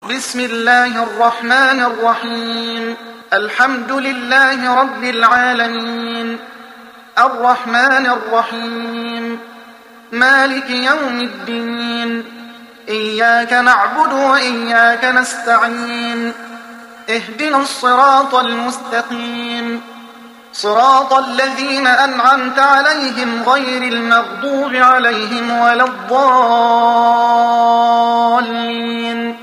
بسم الله الرحمن الرحيم. الحمد لله رب العالمين، الرحمن الرحيم، مالك يوم الدين، إياك نعبد وإياك نستعين، اهدنا الصراط المستقيم، صراط الذين أنعمت عليهم غير المغضوب عليهم ولا الضالين.